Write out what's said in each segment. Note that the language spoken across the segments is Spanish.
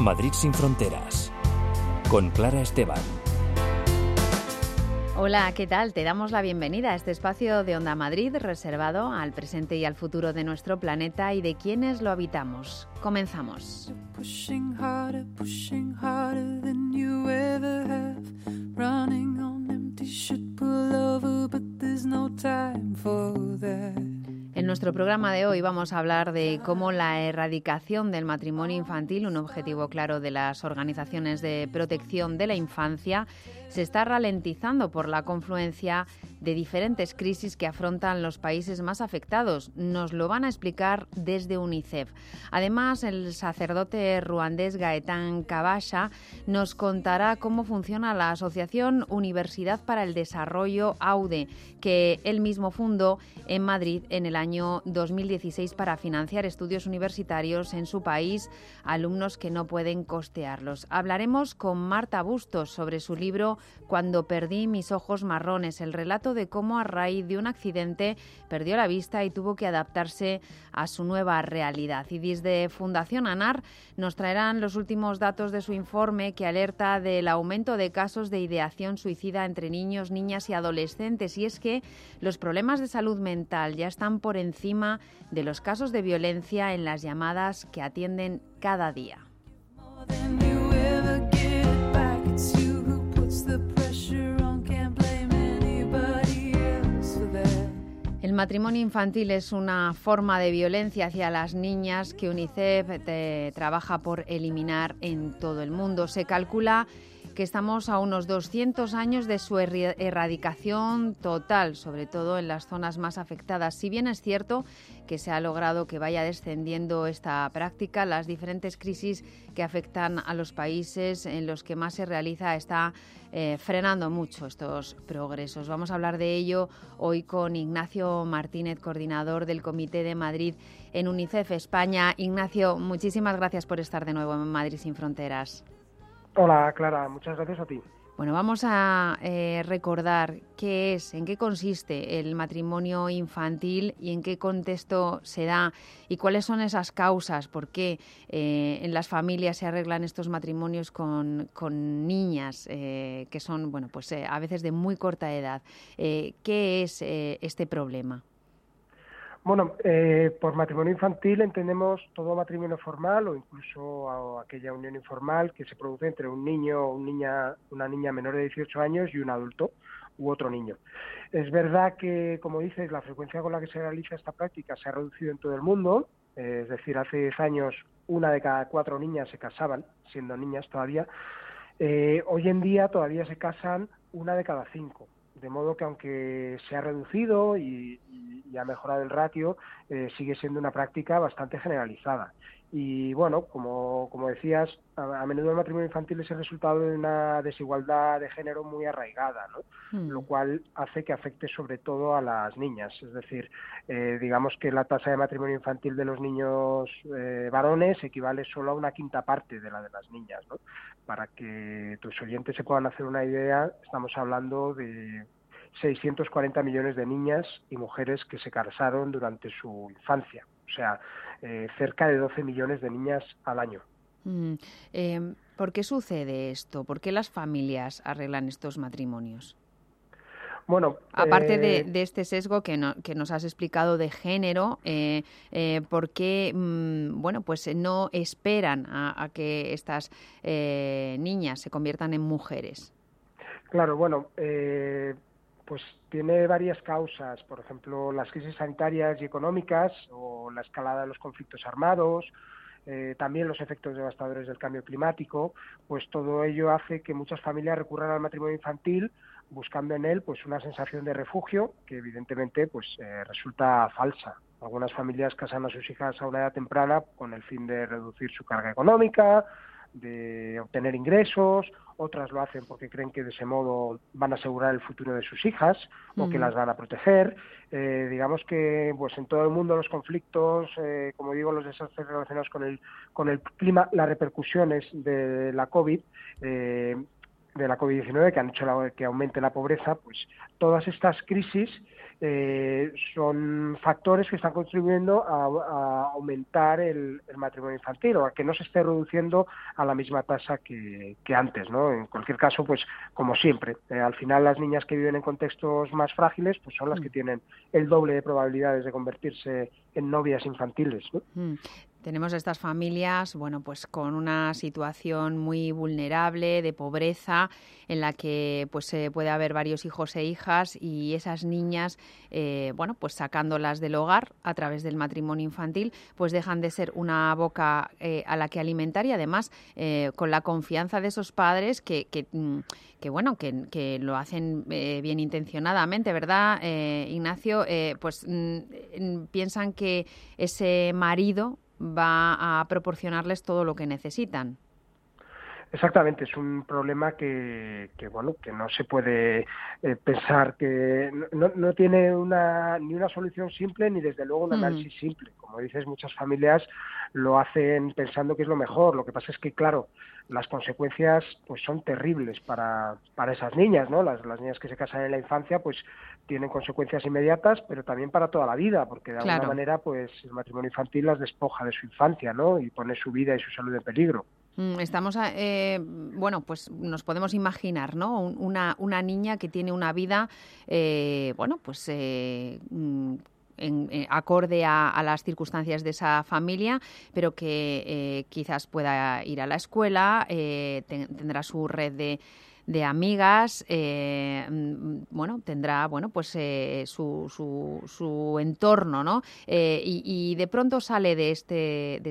Madrid sin fronteras, con Clara Esteban. Hola, ¿qué tal? Te damos la bienvenida a este espacio de Onda Madrid reservado al presente y al futuro de nuestro planeta y de quienes lo habitamos. Comenzamos. En nuestro programa de hoy vamos a hablar de cómo la erradicación del matrimonio infantil, un objetivo claro de las organizaciones de protección de la infancia, se está ralentizando por la confluencia de diferentes crisis que afrontan los países más afectados. Nos lo van a explicar desde UNICEF. Además, el sacerdote ruandés Gaetan Kabasha nos contará cómo funciona la Asociación Universidad para el Desarrollo AUDE, que él mismo fundó en Madrid en el año 2016 para financiar estudios universitarios en su país a alumnos que no pueden costearlos. Hablaremos con Marta Bustos sobre su libro Cuando perdí mis ojos marrones, el relato de cómo a raíz de un accidente perdió la vista y tuvo que adaptarse a su nueva realidad. Y desde Fundación ANAR nos traerán los últimos datos de su informe que alerta del aumento de casos de ideación suicida entre niños, niñas y adolescentes. Y es que los problemas de salud mental ya están por encima de los casos de violencia en las llamadas que atienden cada día. El matrimonio infantil es una forma de violencia hacia las niñas que UNICEF trabaja por eliminar en todo el mundo. Se calcula que estamos a unos 200 años de su erradicación total, sobre todo en las zonas más afectadas. Si bien es cierto que se ha logrado que vaya descendiendo esta práctica, las diferentes crisis que afectan a los países en los que más se realiza está frenando mucho estos progresos. Vamos a hablar de ello hoy con Ignacio Martínez, coordinador del Comité de Madrid en UNICEF España. Ignacio, muchísimas gracias por estar de nuevo en Madrid sin fronteras. Hola, Clara, muchas gracias a ti. Bueno, vamos a recordar qué es, en qué consiste el matrimonio infantil y en qué contexto se da y cuáles son esas causas, por qué en las familias se arreglan estos matrimonios con niñas que son, bueno, pues a veces de muy corta edad. ¿Qué es este problema? Bueno, por matrimonio infantil entendemos todo matrimonio formal o incluso aquella unión informal que se produce entre un niño o una niña menor de 18 años y un adulto u otro niño. Es verdad que, como dices, la frecuencia con la que se realiza esta práctica se ha reducido en todo el mundo, es decir, hace 10 años 1 de cada 4 niñas se casaban, siendo niñas todavía. Hoy en día todavía se casan 1 de cada 5. De modo que aunque se ha reducido y ha mejorado el ratio, sigue siendo una práctica bastante generalizada. Y bueno, como decías, a menudo el matrimonio infantil es el resultado de una desigualdad de género muy arraigada, ¿no? Lo cual hace que afecte sobre todo a las niñas. Es decir, digamos que la tasa de matrimonio infantil de los niños varones equivale solo a 1/5 parte de la de las niñas, ¿no? Para que tus oyentes se puedan hacer una idea, estamos hablando de 640 millones de niñas y mujeres que se casaron durante su infancia. O sea, cerca de 12 millones de niñas al año. ¿Por qué sucede esto? ¿Por qué las familias arreglan estos matrimonios? Bueno, aparte de este sesgo que nos has explicado de género, ¿por qué pues no esperan a que estas niñas se conviertan en mujeres? Claro, bueno, pues tiene varias causas, por ejemplo, las crisis sanitarias y económicas o la escalada de los conflictos armados, también los efectos devastadores del cambio climático, pues todo ello hace que muchas familias recurran al matrimonio infantil buscando en él pues una sensación de refugio que evidentemente pues resulta falsa. Algunas familias casan a sus hijas a una edad temprana con el fin de reducir su carga económica, de obtener ingresos, otras lo hacen porque creen que de ese modo van a asegurar el futuro de sus hijas o que las van a proteger. Digamos que pues en todo el mundo los conflictos, como digo, los desastres relacionados con el clima, las repercusiones de la COVID, de la COVID-19 que han hecho que aumente la pobreza, pues todas estas crisis son factores que están contribuyendo a aumentar el matrimonio infantil, o a que no se esté reduciendo a la misma tasa que antes, ¿no? En cualquier caso, pues como siempre, al final las niñas que viven en contextos más frágiles pues son las que tienen el doble de probabilidades de convertirse en novias infantiles, ¿no? Tenemos estas familias, bueno, pues con una situación muy vulnerable de pobreza, en la que pues puede haber varios hijos e hijas, y esas niñas, bueno, pues sacándolas del hogar a través del matrimonio infantil, pues dejan de ser una boca a la que alimentar, y además con la confianza de esos padres que bueno, que lo hacen bien intencionadamente, ¿verdad, Ignacio? Pues piensan que ese marido va a proporcionarles todo lo que necesitan. Exactamente, es un problema que bueno, que no se puede pensar, que no tiene ni una solución simple ni desde luego un análisis simple. Como dices, muchas familias lo hacen pensando que es lo mejor. Lo que pasa es que, claro, las consecuencias pues son terribles para esas niñas, ¿no? Las niñas que se casan en la infancia pues tienen consecuencias inmediatas, pero también para toda la vida, porque de alguna manera pues el matrimonio infantil las despoja de su infancia, ¿no? Y pone su vida y su salud en peligro. Estamos, bueno, pues nos podemos imaginar, ¿no? Una niña que tiene una vida, bueno, pues acorde a las circunstancias de esa familia, pero que quizás pueda ir a la escuela, tendrá su red de amigas, bueno, tendrá, bueno, pues su entorno, ¿no? Y de pronto sale de este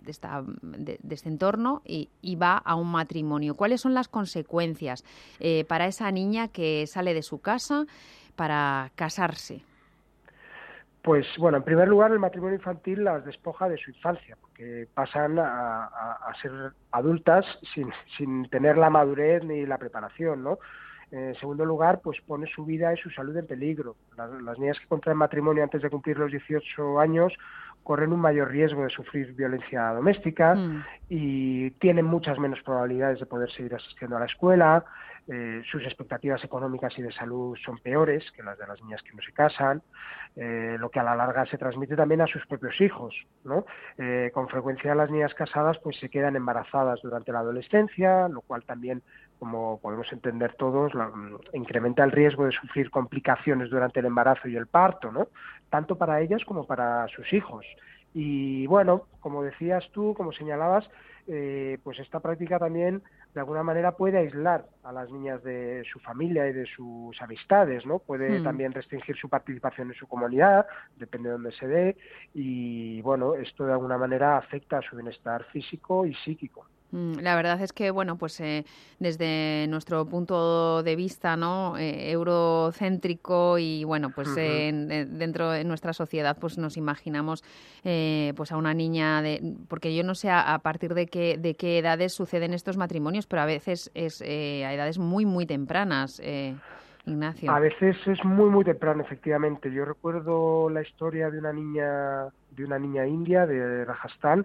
entorno y va a un matrimonio. ¿Cuáles son las consecuencias para esa niña que sale de su casa para casarse? Pues bueno, en primer lugar, el matrimonio infantil las despoja de su infancia, porque pasan a ser adultas sin tener la madurez ni la preparación, ¿no? En segundo lugar, pues pone su vida y su salud en peligro. Las niñas que contraen matrimonio antes de cumplir los 18 años corren un mayor riesgo de sufrir violencia doméstica y tienen muchas menos probabilidades de poder seguir asistiendo a la escuela. Sus expectativas económicas y de salud son peores que las de las niñas que no se casan, lo que a la larga se transmite también a sus propios hijos, ¿no? Con frecuencia las niñas casadas pues se quedan embarazadas durante la adolescencia, lo cual también, como podemos entender todos, incrementa el riesgo de sufrir complicaciones durante el embarazo y el parto, ¿no? Tanto para ellas como para sus hijos. Y bueno, como decías tú, como señalabas, pues esta práctica también de alguna manera puede aislar a las niñas de su familia y de sus amistades, ¿no? Puede también restringir su participación en su comunidad, depende de dónde se dé, y bueno, esto de alguna manera afecta a su bienestar físico y psíquico. La verdad es que, bueno, pues desde nuestro punto de vista, ¿no? Eurocéntrico y, bueno, pues dentro de nuestra sociedad, pues nos imaginamos pues a una niña porque yo no sé a partir de qué edades suceden estos matrimonios, pero a veces es a edades muy, muy tempranas, Ignacio. A veces es muy, muy temprano, efectivamente. Yo recuerdo la historia de una niña india de Rajasthan,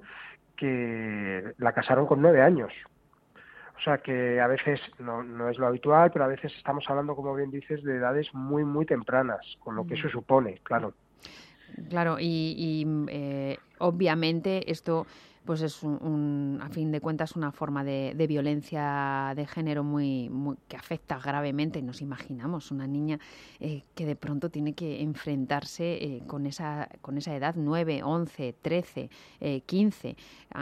que la casaron con 9 años. O sea que a veces no es lo habitual, pero a veces estamos hablando, como bien dices, de edades muy, muy tempranas, con lo que eso supone, claro. Claro, y obviamente esto pues es a fin de cuentas una forma de violencia de género muy que afecta gravemente. Nos imaginamos una niña que de pronto tiene que enfrentarse con esa edad, 9, 11, 13, 15,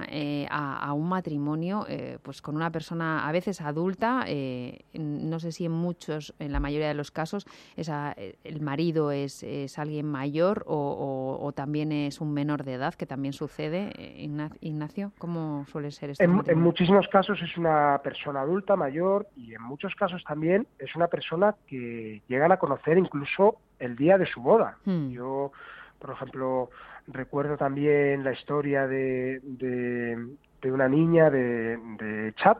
a un matrimonio pues con una persona a veces adulta, no sé si en la mayoría de los casos el marido es alguien mayor o también es un menor de edad, que también sucede. Ignacio, ¿cómo suele ser esto? En muchísimos casos es una persona adulta, mayor, y en muchos casos también es una persona que llegan a conocer incluso el día de su boda. Yo, por ejemplo, recuerdo también la historia de una niña de Chad,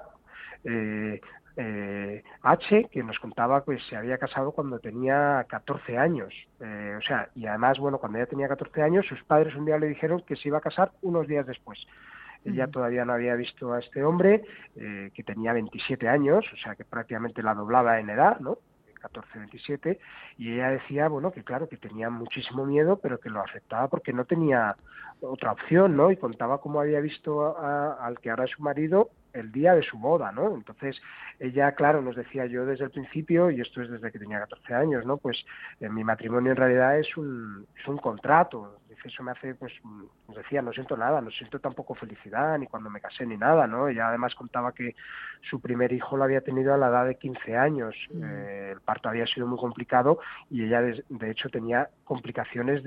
H, que nos contaba que se había casado cuando tenía 14 años. O sea, y además, bueno, cuando ella tenía 14 años, sus padres un día le dijeron que se iba a casar unos días después. Ella todavía no había visto a este hombre, que tenía 27 años, o sea que prácticamente la doblaba en edad, ¿no? 14, 27, y ella decía, bueno, que claro, que tenía muchísimo miedo, pero que lo aceptaba porque no tenía otra opción, ¿no? Y contaba cómo había visto al que ahora es su marido el día de su boda, ¿no? Entonces, ella, claro, nos decía, yo desde el principio, y esto es desde que tenía 14 años, ¿no? Pues mi matrimonio en realidad es un contrato. Dice, eso me hace, pues, nos decía, no siento nada, no siento tampoco felicidad, ni cuando me casé, ni nada, ¿no? Ella además contaba que su primer hijo lo había tenido a la edad de 15 años. El parto había sido muy complicado y ella, de hecho, tenía complicaciones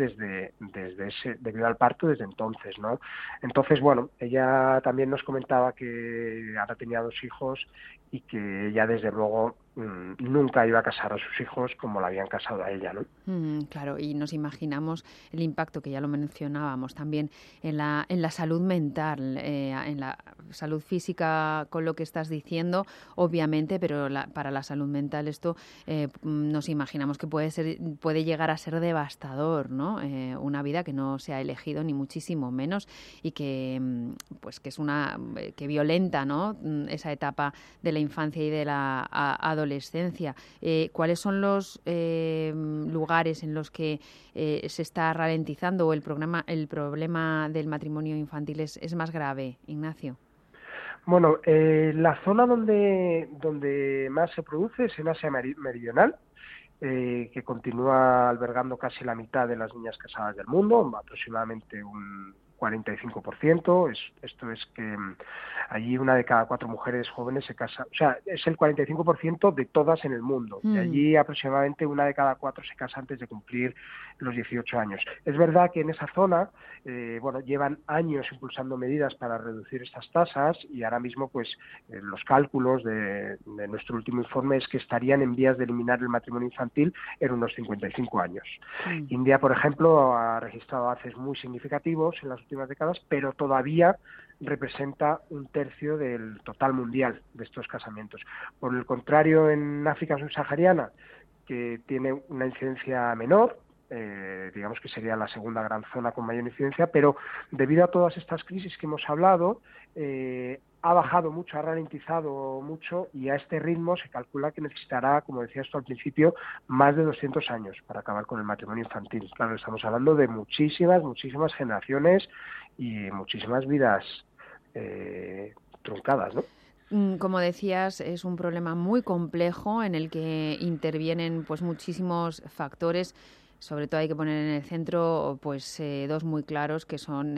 debido al parto desde entonces, ¿no? Entonces, bueno, ella también nos comentaba que ahora tenía 2 hijos y que ella, desde luego, nunca iba a casar a sus hijos como la habían casado a ella, ¿no? Claro, y nos imaginamos el impacto, que ya lo mencionábamos también, en la salud mental, en la salud física, con lo que estás diciendo, obviamente, pero para la salud mental esto nos imaginamos que puede llegar a ser devastador, ¿no? Una vida que no se ha elegido, ni muchísimo menos, y que pues que es que violenta, ¿no? Esa etapa de la infancia y de la adolescencia. ¿Cuáles son los lugares en los que se está ralentizando o el problema del matrimonio infantil es más grave, Ignacio? Bueno, la zona donde más se produce es en Asia Meridional, que continúa albergando casi la mitad de las niñas casadas del mundo, aproximadamente un 45%. Esto es que allí 1 de cada 4 mujeres jóvenes se casa, o sea, es el 45% de todas en el mundo, y allí aproximadamente 1 de cada 4 se casa antes de cumplir los 18 años. Es verdad que en esa zona, bueno, llevan años impulsando medidas para reducir estas tasas, y ahora mismo, pues, los cálculos de nuestro último informe es que estarían en vías de eliminar el matrimonio infantil en unos 55 años. India, por ejemplo, ha registrado avances muy significativos en las últimas décadas, pero todavía representa 1/3 del total mundial de estos casamientos. Por el contrario, en África subsahariana, que tiene una incidencia menor, digamos que sería la segunda gran zona con mayor incidencia, pero debido a todas estas crisis que hemos hablado, ha bajado mucho, ha ralentizado mucho, y a este ritmo se calcula que necesitará, como decías tú al principio, más de 200 años para acabar con el matrimonio infantil. Claro, estamos hablando de muchísimas generaciones y muchísimas vidas truncadas, ¿no? Como decías, es un problema muy complejo en el que intervienen pues muchísimos factores. Sobre todo hay que poner en el centro pues 2 muy claros, que son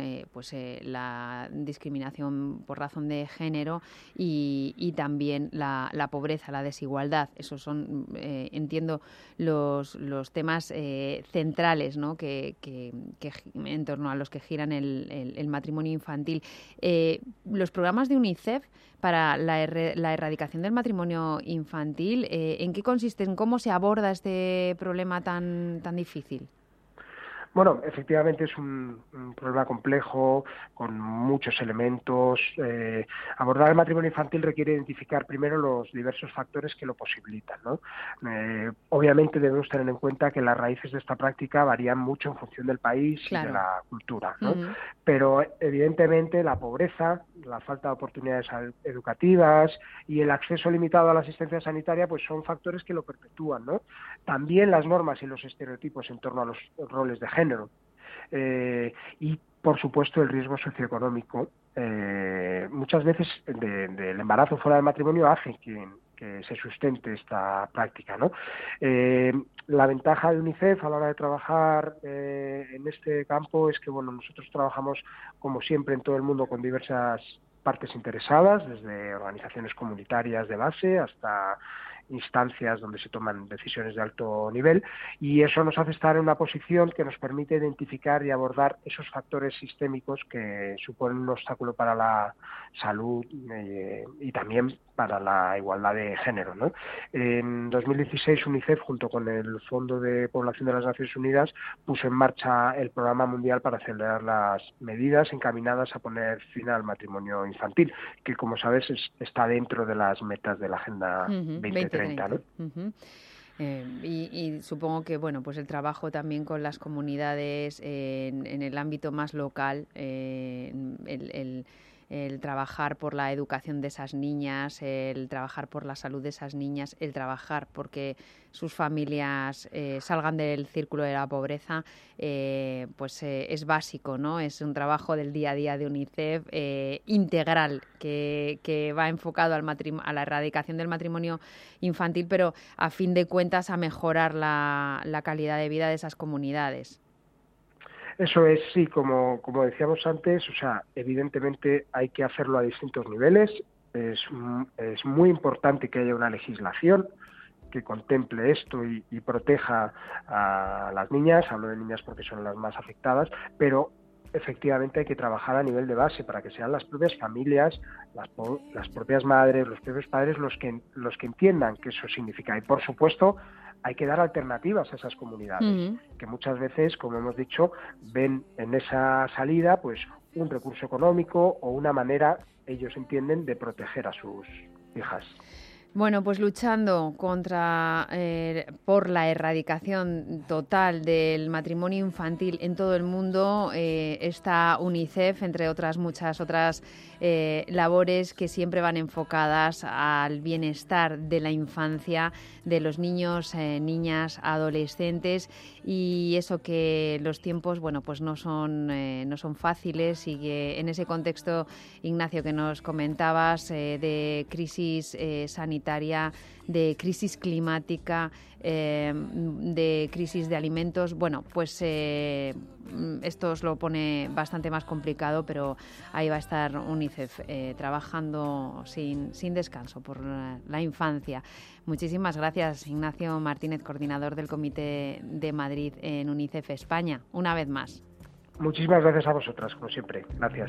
la discriminación por razón de género y también la pobreza, la desigualdad. Esos son, entiendo, los temas centrales, ¿no? que en torno a los que giran el matrimonio infantil. Los programas de UNICEF para la erradicación del matrimonio infantil, ¿en qué consisten? ¿Cómo se aborda este problema tan difícil? Bueno, efectivamente es un problema complejo, con muchos elementos. Abordar el matrimonio infantil requiere identificar primero los diversos factores que lo posibilitan, ¿no? Obviamente debemos tener en cuenta que las raíces de esta práctica varían mucho en función del país, claro, y de la cultura, ¿no? Pero evidentemente la pobreza, la falta de oportunidades educativas y el acceso limitado a la asistencia sanitaria, pues son factores que lo perpetúan, ¿no? También las normas y los estereotipos en torno a los roles de género. Y, por supuesto, el riesgo socioeconómico, muchas veces del embarazo fuera del matrimonio, hace que se sustente esta práctica, ¿no? La ventaja de UNICEF a la hora de trabajar en este campo es que, bueno, nosotros trabajamos, como siempre en todo el mundo, con diversas partes interesadas, desde organizaciones comunitarias de base hasta instancias donde se toman decisiones de alto nivel, y eso nos hace estar en una posición que nos permite identificar y abordar esos factores sistémicos que suponen un obstáculo para la salud y también para la igualdad de género, ¿no? En 2016 UNICEF, junto con el Fondo de Población de las Naciones Unidas, puso en marcha el Programa Mundial para acelerar las medidas encaminadas a poner fin al matrimonio infantil, que, como sabes, está dentro de las metas de la Agenda 2030, ¿no? Y supongo que, bueno, pues el trabajo también con las comunidades en el ámbito más local, el trabajar por la educación de esas niñas, el trabajar por la salud de esas niñas, el trabajar porque sus familias salgan del círculo de la pobreza, es básico, ¿no? Es un trabajo del día a día de UNICEF integral que va enfocado a la erradicación del matrimonio infantil, pero a fin de cuentas a mejorar la calidad de vida de esas comunidades. Eso es, sí, como decíamos antes, o sea, evidentemente hay que hacerlo a distintos niveles. Es muy importante que haya una legislación que contemple esto y proteja a las niñas. Hablo de niñas porque son las más afectadas, pero efectivamente hay que trabajar a nivel de base para que sean las propias familias, las propias madres, los propios padres los que entiendan qué eso significa. Y por supuesto hay que dar alternativas a esas comunidades, que muchas veces, como hemos dicho, ven en esa salida pues un recurso económico o una manera, ellos entienden, de proteger a sus hijas. Bueno, pues luchando por la erradicación total del matrimonio infantil en todo el mundo está UNICEF, entre otras muchas otras labores que siempre van enfocadas al bienestar de la infancia, de los niños, niñas, adolescentes, y eso que los tiempos, bueno, pues no son fáciles, y que en ese contexto, Ignacio, que nos comentabas de crisis sanitaria, de crisis climática, de crisis de alimentos, bueno, pues esto os lo pone bastante más complicado, pero ahí va a estar UNICEF trabajando sin descanso por la infancia. Muchísimas gracias, Ignacio Martínez, coordinador del Comité de Madrid en UNICEF España, una vez más. Muchísimas gracias a vosotras, como siempre. Gracias.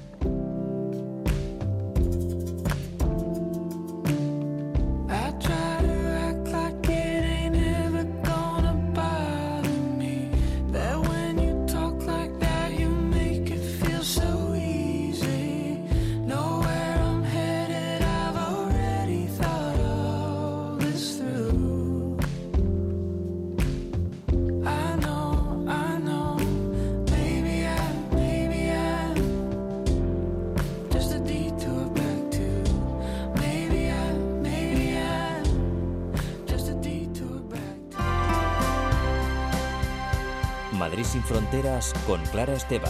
Madrid sin fronteras con Clara Esteban.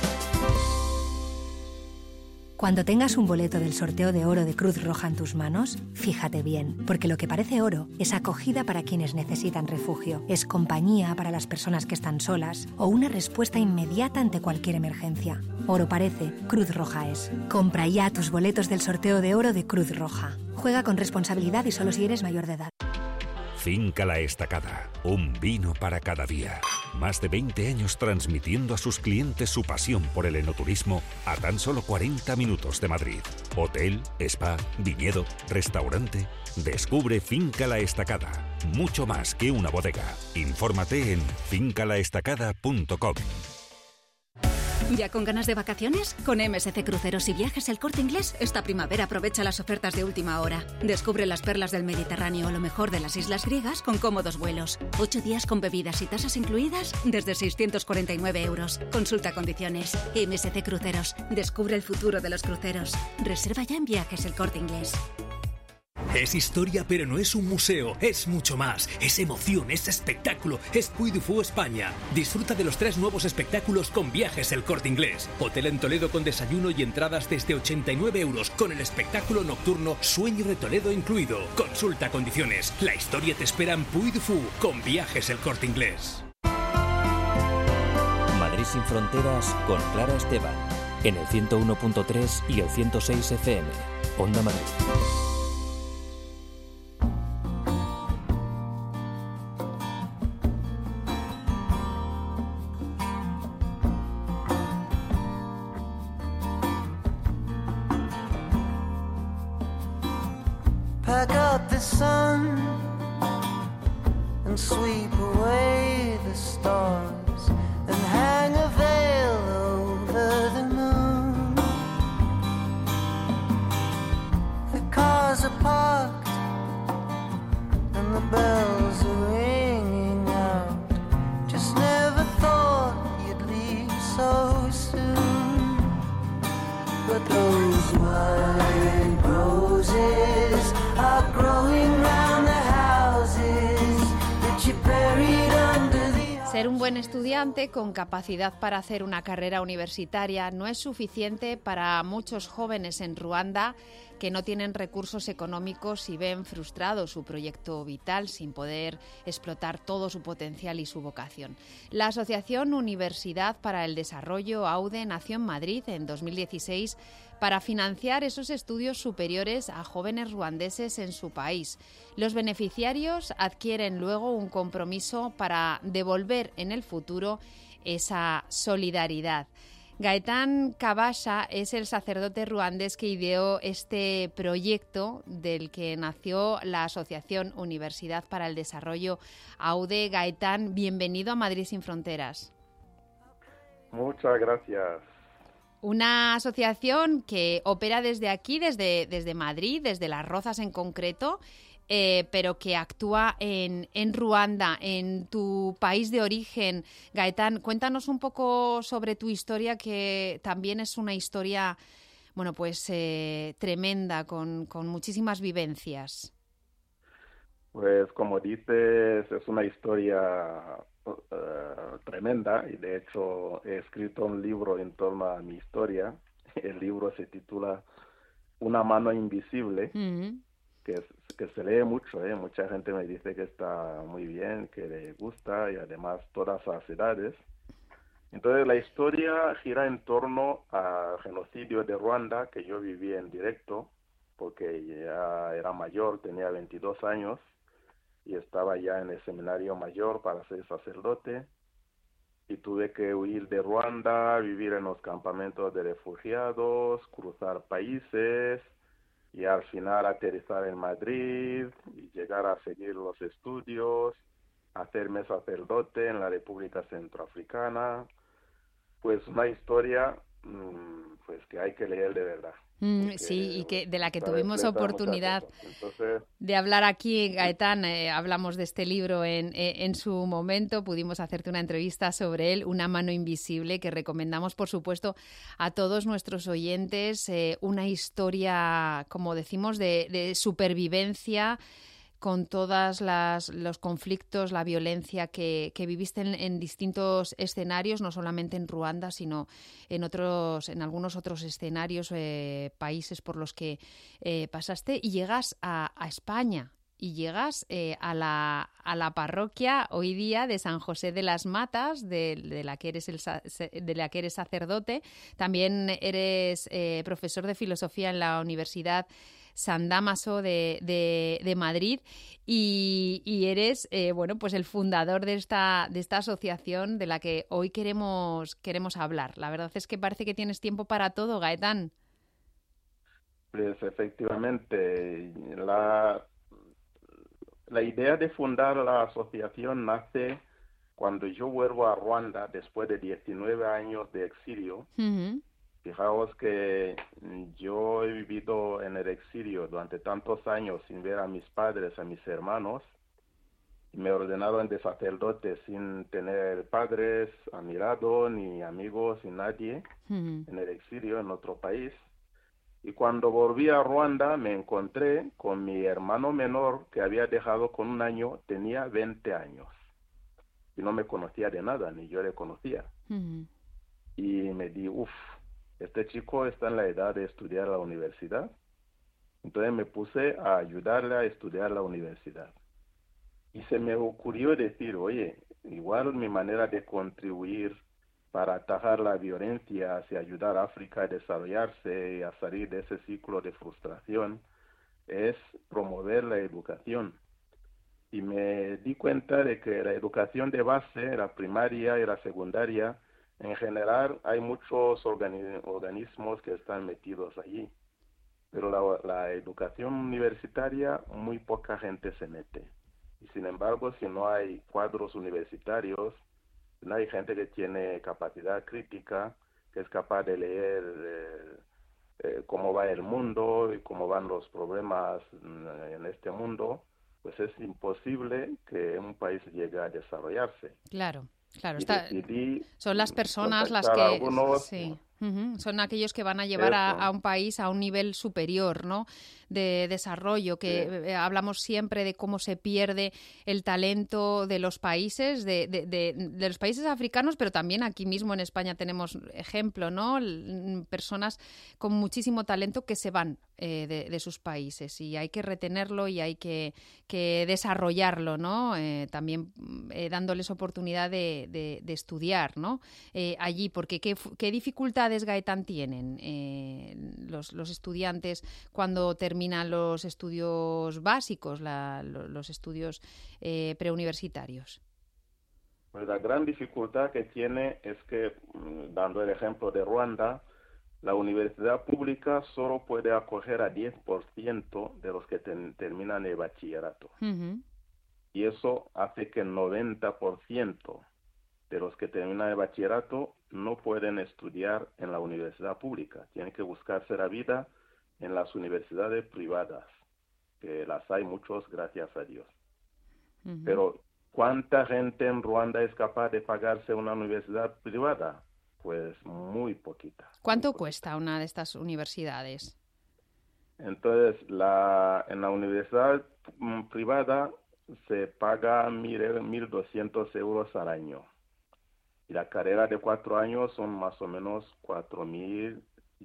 Cuando tengas un boleto del sorteo de oro de Cruz Roja en tus manos, fíjate bien, porque lo que parece oro es acogida para quienes necesitan refugio, es compañía para las personas que están solas o una respuesta inmediata ante cualquier emergencia. Oro parece, Cruz Roja es. Compra ya tus boletos del sorteo de oro de Cruz Roja. Juega con responsabilidad y solo si eres mayor de edad. Finca La Estacada, un vino para cada día. Más de 20 años transmitiendo a sus clientes su pasión por el enoturismo a tan solo 40 minutos de Madrid. Hotel, spa, viñedo, restaurante. Descubre Finca La Estacada, mucho más que una bodega. Infórmate en fincalaestacada.com. ¿Ya con ganas de vacaciones? Con MSC Cruceros y Viajes El Corte Inglés, esta primavera aprovecha las ofertas de última hora. Descubre las perlas del Mediterráneo o lo mejor de las islas griegas con cómodos vuelos. 8 días con bebidas y tasas incluidas desde 649 euros. Consulta condiciones. MSC Cruceros. Descubre el futuro de los cruceros. Reserva ya en Viajes El Corte Inglés. Es historia, pero no es un museo, es mucho más. Es emoción, es espectáculo, es Puy du Fou España. Disfruta de los 3 nuevos espectáculos con Viajes El Corte Inglés. Hotel en Toledo con desayuno y entradas desde 89 euros, con el espectáculo nocturno Sueño de Toledo incluido. Consulta condiciones. La historia te espera en Puy du Fou con Viajes El Corte Inglés. Madrid sin fronteras con Clara Esteban, en el 101.3 y el 106 FM. Onda Madrid. Pack up the sun and sweep away the stars and hang a veil over the moon. The cars are parked and the bells are ringing out. Just never thought you'd leave so soon, but Ser un buen estudiante con capacidad para hacer una carrera universitaria no es suficiente para muchos jóvenes en Ruanda que no tienen recursos económicos y ven frustrado su proyecto vital sin poder explotar todo su potencial y su vocación. La Asociación Universidad para el Desarrollo, AUDE, nació en Madrid en 2016 para financiar esos estudios superiores a jóvenes ruandeses en su país. Los beneficiarios adquieren luego un compromiso para devolver en el futuro esa solidaridad. Gaetán Kabasha es el sacerdote ruandés que ideó este proyecto del que nació la Asociación Universidad para el Desarrollo, AUDE. Gaetán, bienvenido a Madrid sin Fronteras. Muchas gracias. Una asociación que opera desde aquí, desde Madrid, desde Las Rozas en concreto, pero que actúa en Ruanda, en tu país de origen. Gaetán, cuéntanos un poco sobre tu historia, que también es una historia, bueno, pues tremenda, con muchísimas vivencias. Pues como dices, es una historia tremenda, y de hecho he escrito un libro en torno a mi historia. El libro se titula Una mano invisible. Uh-huh. que se lee mucho, mucha gente me dice que está muy bien, que le gusta, y además todas las edades. Entonces la historia gira en torno al genocidio de Ruanda, que yo viví en directo, porque ya era mayor, tenía 22 años, y estaba ya en el seminario mayor para ser sacerdote, y tuve que huir de Ruanda, vivir en los campamentos de refugiados, cruzar países, y al final aterrizar en Madrid y llegar a seguir los estudios, hacerme sacerdote en la República Centroafricana. Pues una historia pues que hay que leer de verdad. Sí, y que de la que tuvimos oportunidad de hablar aquí, Gaetán. Hablamos de este libro en su momento, pudimos hacerte una entrevista sobre él, Una mano invisible, que recomendamos, por supuesto, a todos nuestros oyentes. Una historia, como decimos, de supervivencia, con todos los conflictos, la violencia que viviste en distintos escenarios, no solamente en Ruanda, sino en algunos otros escenarios, países por los que pasaste, y llegas a España, y llegas a la parroquia hoy día de San José de las Matas, de la que eres sacerdote. También eres profesor de filosofía en la Universidad San Dámaso de Madrid, y eres bueno, pues el fundador de esta asociación de la que hoy queremos hablar. La verdad es que parece que tienes tiempo para todo, Gaetán. Pues efectivamente, la idea de fundar la asociación nace cuando yo vuelvo a Ruanda después de 19 años de exilio. Uh-huh. Fijaos que yo he vivido en el exilio durante tantos años sin ver a mis padres, a mis hermanos, y me ordenaron de sacerdote sin tener padres a mi lado, ni amigos, ni nadie, en el exilio, en otro país. Y cuando volví a Ruanda me encontré con mi hermano menor, que había dejado con un año, tenía 20 años, y no me conocía de nada, ni yo le conocía. Uh-huh. Y me di, este chico está en la edad de estudiar a la universidad. Entonces me puse a ayudarle a estudiar la universidad. Y se me ocurrió decir, oye, igual mi manera de contribuir para atajar la violencia hacia ayudar a África a desarrollarse y a salir de ese ciclo de frustración es promover la educación. Y me di cuenta de que la educación de base, la primaria y la secundaria, en general hay muchos organismos que están metidos allí, pero la educación universitaria muy poca gente se mete. Y sin embargo, si no hay cuadros universitarios, no hay gente que tiene capacidad crítica, que es capaz de leer cómo va el mundo y cómo van los problemas en este mundo, pues es imposible que un país llegue a desarrollarse. Claro. Son las personas las que... Sí. Son aquellos que van a llevar a un país a un nivel superior, ¿no?, de desarrollo, que hablamos siempre de cómo se pierde el talento de los países, de los países africanos, pero también aquí mismo en España tenemos ejemplo, ¿no?, personas con muchísimo talento que se van de sus países, y hay que retenerlo y hay que desarrollarlo, ¿no?, también dándoles oportunidad de estudiar, ¿no?, allí, porque ¿qué dificultades, Gaetán, tienen los estudiantes cuando terminan los estudios básicos, los estudios preuniversitarios? Pues la gran dificultad que tiene es que, dando el ejemplo de Ruanda, la universidad pública solo puede acoger a 10% de los que terminan el bachillerato. Y eso hace que el 90% de los que terminan el bachillerato no pueden estudiar en la universidad pública. Tienen que buscarse la vida en las universidades privadas, que las hay muchos, gracias a Dios. Pero ¿cuánta gente en Ruanda es capaz de pagarse una universidad privada? Pues muy poquita. ¿Cuánto cuesta una de estas universidades? Entonces, en la universidad privada se paga 1.200 euros al año. Y la carrera de 4 años son más o menos 4.500,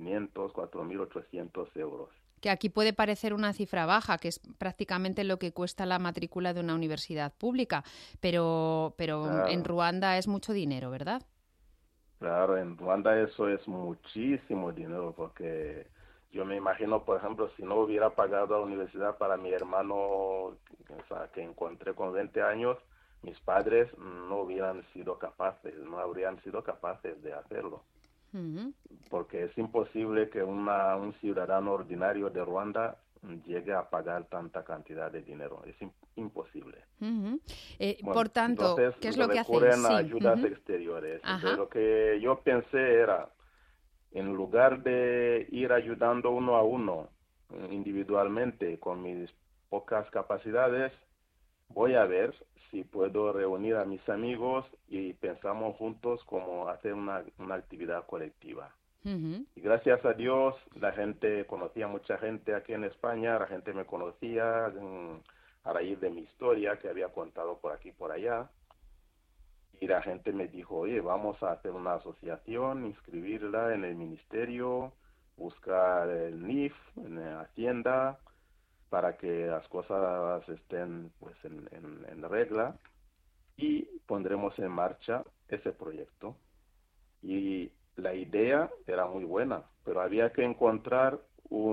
4.800 euros. Que aquí puede parecer una cifra baja, que es prácticamente lo que cuesta la matrícula de una universidad pública, pero claro, en Ruanda es mucho dinero, ¿verdad? Claro, en Ruanda eso es muchísimo dinero, porque yo me imagino, por ejemplo, si no hubiera pagado la universidad para mi hermano, o sea, que encontré con 20 años, mis padres no habrían sido capaces de hacerlo. Porque es imposible que un ciudadano ordinario de Ruanda llegue a pagar tanta cantidad de dinero. Es imposible. Bueno, por tanto, entonces, ¿qué es lo que hacen? Recurren a ayudas exteriores. Entonces, lo que yo pensé era, en lugar de ir ayudando uno a uno, individualmente, con mis pocas capacidades, voy a ver si puedo reunir a mis amigos y pensamos juntos cómo hacer una actividad colectiva. Y gracias a Dios, conocía mucha gente aquí en España, la gente me conocía a raíz de mi historia que había contado por aquí y por allá. Y la gente me dijo, oye, vamos a hacer una asociación, inscribirla en el ministerio, buscar el NIF, en la Hacienda, para que las cosas estén pues en regla, y pondremos en marcha ese proyecto. Y la idea era muy buena, pero había que encontrar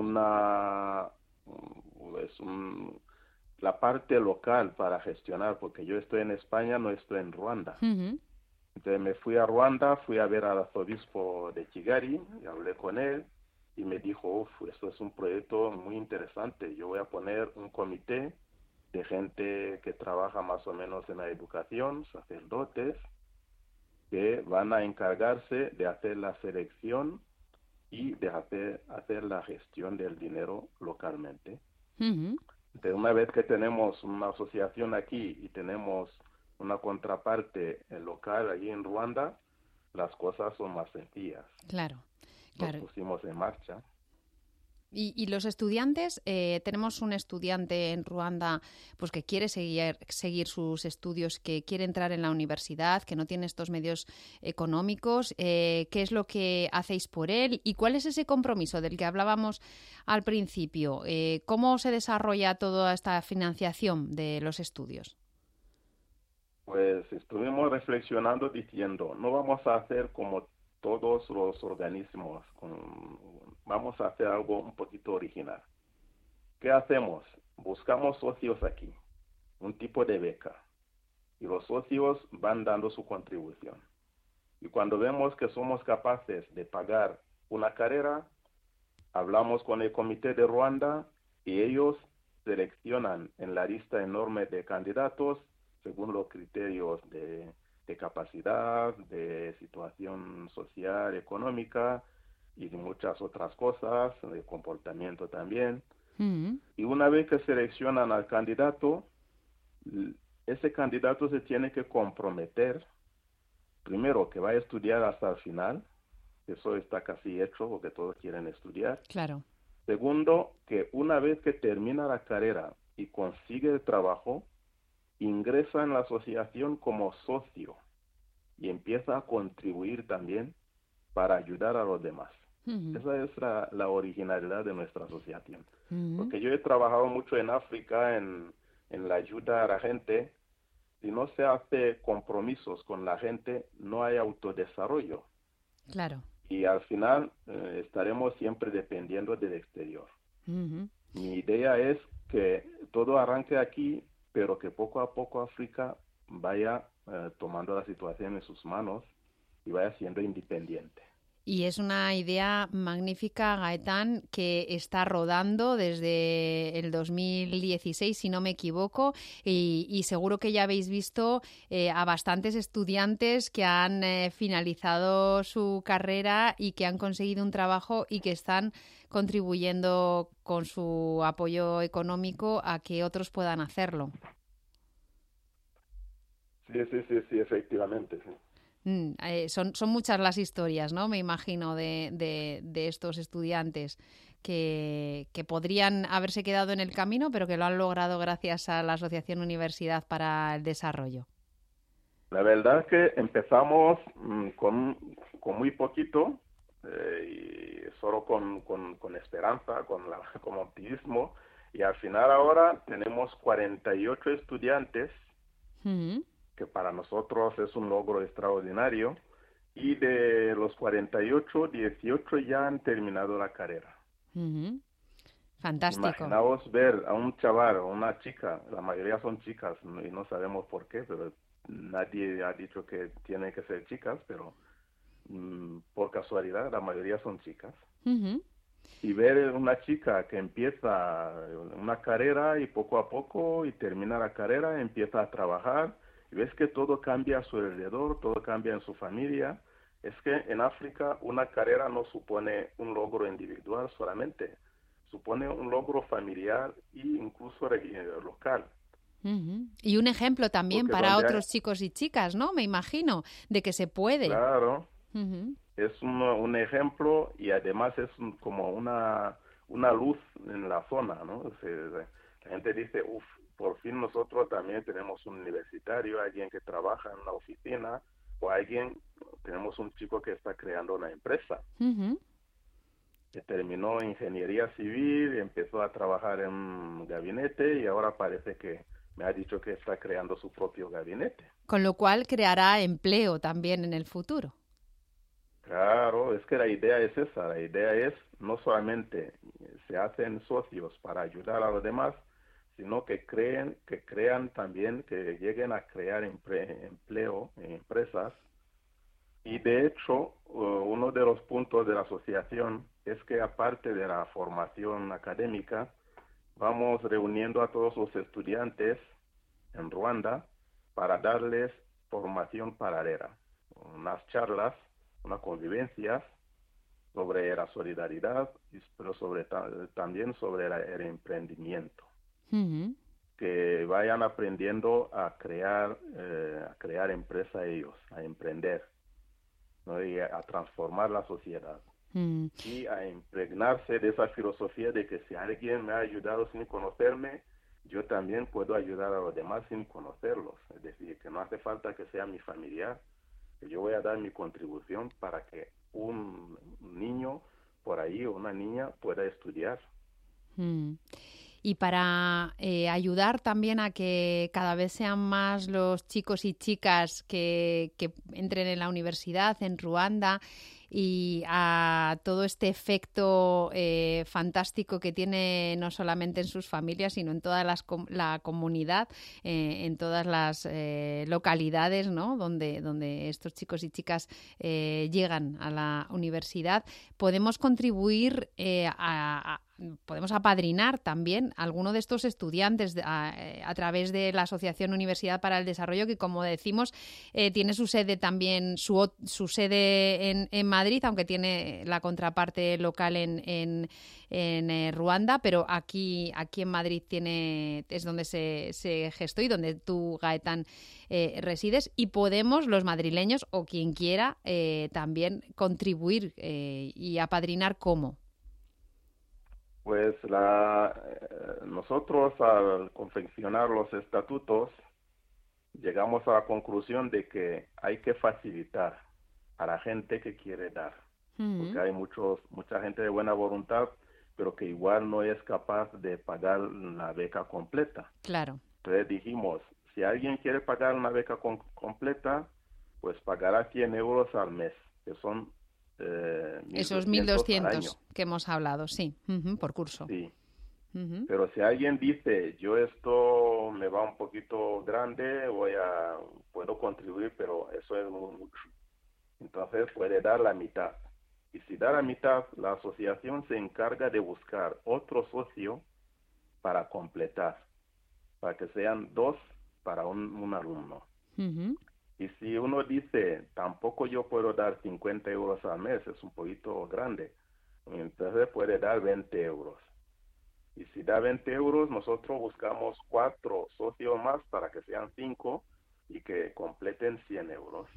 la parte local para gestionar, porque yo estoy en España, no estoy en Ruanda. Entonces me fui a Ruanda, fui a ver al arzobispo de Kigali, y hablé con él, y me dijo, esto es un proyecto muy interesante, yo voy a poner un comité de gente que trabaja más o menos en la educación, sacerdotes, que van a encargarse de hacer la selección y de hacer la gestión del dinero localmente. Entonces, una vez que tenemos una asociación aquí y tenemos una contraparte local allí en Ruanda, las cosas son más sencillas. Claro. Nos pusimos en marcha. Y los estudiantes, tenemos un estudiante en Ruanda pues que quiere seguir sus estudios, que quiere entrar en la universidad, que no tiene estos medios económicos. ¿Qué es lo que hacéis por él? ¿Y cuál es ese compromiso del que hablábamos al principio? ¿Cómo se desarrolla toda esta financiación de los estudios? Pues estuvimos reflexionando diciendo, no vamos a hacer como todos los organismos, vamos a hacer algo un poquito original. ¿Qué hacemos? Buscamos socios aquí, un tipo de beca, y los socios van dando su contribución. Y cuando vemos que somos capaces de pagar una carrera, hablamos con el comité de Ruanda y ellos seleccionan en la lista enorme de candidatos según los criterios de capacidad, de situación social, económica y de muchas otras cosas, de comportamiento también. Y una vez que seleccionan al candidato, ese candidato se tiene que comprometer, primero, que va a estudiar hasta el final, Eso está casi hecho porque todos quieren estudiar. Claro. Segundo, que una vez que termina la carrera y consigue el trabajo, ingresa en la asociación como socio y empieza a contribuir también para ayudar a los demás. Esa es la originalidad de nuestra asociación. Porque yo he trabajado mucho en África en la ayuda a la gente. Si no se hace compromisos con la gente, no hay autodesarrollo. Claro. Y al final estaremos siempre dependiendo del exterior. Mi idea es que todo arranque aquí, pero que poco a poco África vaya tomando la situación en sus manos y vaya siendo independiente. Y es una idea magnífica, Gaetán, que está rodando desde el 2016, si no me equivoco, y seguro que ya habéis visto a bastantes estudiantes que han finalizado su carrera y que han conseguido un trabajo y que están contribuyendo con su apoyo económico a que otros puedan hacerlo. Sí, efectivamente, sí. Son muchas las historias, ¿no? Me imagino de estos estudiantes que podrían haberse quedado en el camino, pero que lo han logrado gracias a la Asociación Universidad para el Desarrollo. La verdad es que empezamos con muy poquito y solo con esperanza, con optimismo, y al final ahora tenemos 48 estudiantes. Que para nosotros es un logro extraordinario, y de los 48, 18 ya han terminado la carrera. Fantástico. Imaginaos ver a un chaval o una chica, la mayoría son chicas y no sabemos por qué, pero nadie ha dicho que tienen que ser chicas, pero por casualidad la mayoría son chicas. Y ver una chica que empieza una carrera y poco a poco y termina la carrera, empieza a trabajar, y ves que todo cambia a su alrededor, todo cambia en su familia. Es que en África una carrera no supone un logro individual solamente, supone un logro familiar e incluso local. Y un ejemplo también para otros chicos y chicas, ¿no? Me imagino, de que se puede. Claro, es un ejemplo, y además es como una luz en la zona, ¿no? O sea, la gente dice, por fin nosotros también tenemos un universitario, alguien que trabaja en una oficina, o tenemos un chico que está creando una empresa, que terminó ingeniería civil, empezó a trabajar en un gabinete y ahora parece que me ha dicho que está creando su propio gabinete. Con lo cual creará empleo también en el futuro. Claro, es que la idea es esa, la idea es no solamente se hacen socios para ayudar a los demás, sino que crean también, que lleguen a crear empleo en empresas. Y de hecho, uno de los puntos de la asociación es que aparte de la formación académica, vamos reuniendo a todos los estudiantes en Ruanda para darles formación paralela, unas charlas, unas convivencias sobre la solidaridad, pero también sobre el emprendimiento. Que vayan aprendiendo a crear empresa ellos, a emprender, ¿no? Y a transformar la sociedad. Y a impregnarse de esa filosofía de que si alguien me ha ayudado sin conocerme, yo también puedo ayudar a los demás sin conocerlos. Es decir, que no hace falta que sea mi familiar, que yo voy a dar mi contribución para que un niño por ahí o una niña pueda estudiar. Y para ayudar también a que cada vez sean más los chicos y chicas que entren en la universidad en Ruanda, y a todo este efecto fantástico que tiene no solamente en sus familias, sino en toda la comunidad, en todas las localidades, ¿no? donde estos chicos y chicas llegan a la universidad, podemos contribuir a podemos apadrinar también a alguno de estos estudiantes a través de la Asociación Universidad para el Desarrollo, que, como decimos, tiene su sede también, su sede en Madrid, aunque tiene la contraparte local en Ruanda, pero aquí en Madrid es donde se gestó y donde tú, Gaetán, resides, y podemos, los madrileños o quien quiera, también contribuir y apadrinar. ¿Cómo? Pues nosotros, al confeccionar los estatutos, llegamos a la conclusión de que hay que facilitar a la gente que quiere dar, porque hay mucha gente de buena voluntad, pero que igual no es capaz de pagar la beca completa. Claro. Entonces dijimos, si alguien quiere pagar una beca completa, pues pagará 100 euros al mes, que son esos 1.200 que hemos hablado, sí, por curso. Sí. Pero si alguien dice, yo esto me va un poquito grande, puedo contribuir, pero eso es mucho. Entonces puede dar la mitad. Y si da la mitad, la asociación se encarga de buscar otro socio para completar, para que sean 2 para un alumno. Y si uno dice, tampoco yo puedo dar 50 euros al mes, es un poquito grande, entonces puede dar 20 euros. Y si da 20 euros, nosotros buscamos 4 socios más para que sean 5 y que completen 100 euros.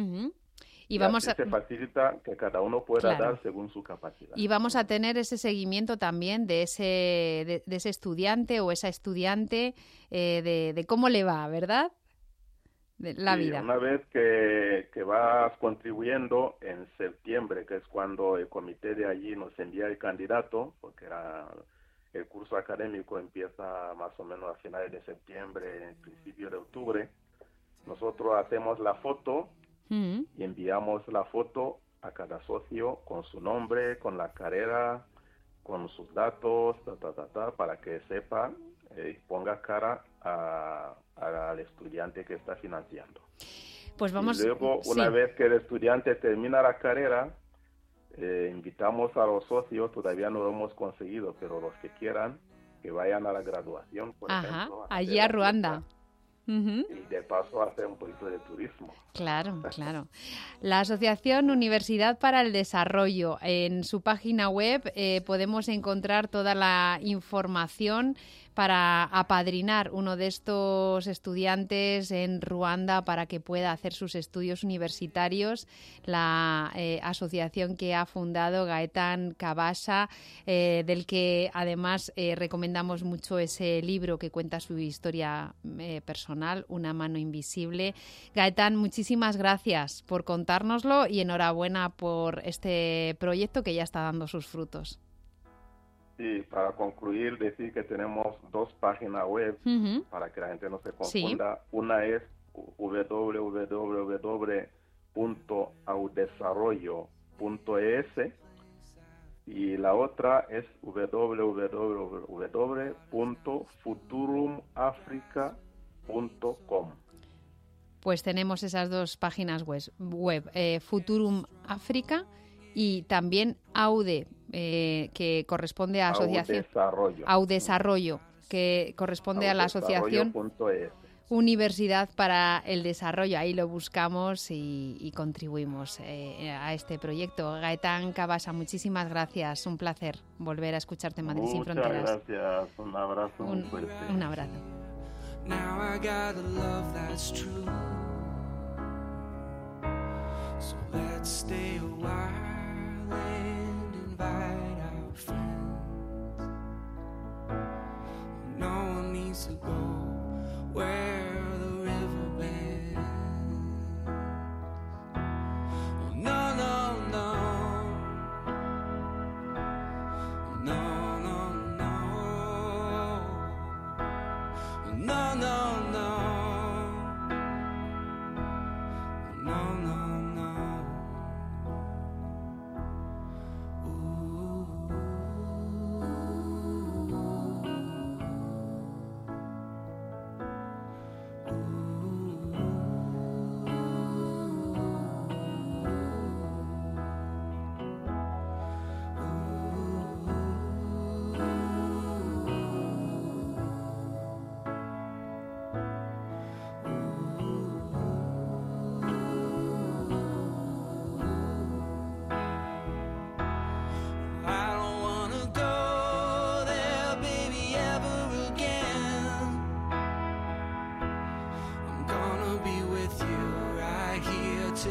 Y se facilita que cada uno pueda dar según su capacidad. Y vamos a tener ese seguimiento también de ese estudiante o esa estudiante, de cómo le va, ¿verdad? De la vida. Una vez que vas contribuyendo en septiembre, que es cuando el comité de allí nos envía el candidato, porque el curso académico empieza más o menos a finales de septiembre, en principio de octubre, nosotros hacemos la foto y enviamos la foto a cada socio con su nombre, con la carrera, con sus datos, para que sepa y ponga cara al estudiante que está financiando. Pues vamos. Y luego, una vez que el estudiante termina la carrera, invitamos a los socios, todavía no lo hemos conseguido, pero los que quieran, que vayan a la graduación, por ejemplo. Allí a Ruanda. Y de paso hacer un poquito de turismo. Claro. La Asociación Universidad para el Desarrollo, en su página web podemos encontrar toda la información para apadrinar uno de estos estudiantes en Ruanda para que pueda hacer sus estudios universitarios. La asociación que ha fundado Gaetán Kabasha, del que además recomendamos mucho ese libro que cuenta su historia personal, Una mano invisible. Gaetán, muchísimas gracias por contárnoslo y enhorabuena por este proyecto que ya está dando sus frutos. Sí, para concluir, decir que tenemos 2 páginas web para que la gente no se confunda. Sí. Una es www.audesarrollo.es y la otra es www.futurumafrica.com. Pues tenemos esas 2 páginas web, Futurum África y también AUDE, que corresponde a asociación Audesarrollo, que corresponde a la asociación Universidad para el Desarrollo. Ahí lo buscamos y contribuimos a este proyecto. Gaetán Kabasha, muchísimas gracias. Un placer volver a escucharte en Madrid sin Fronteras. Muchas gracias. Un abrazo muy fuerte. Un abrazo. Now I got a love that's true. So let's stay a while and invite our friends. No one needs to go where the river bends. Oh, no, no, no. No, no, no. No, no, no. No, no, no.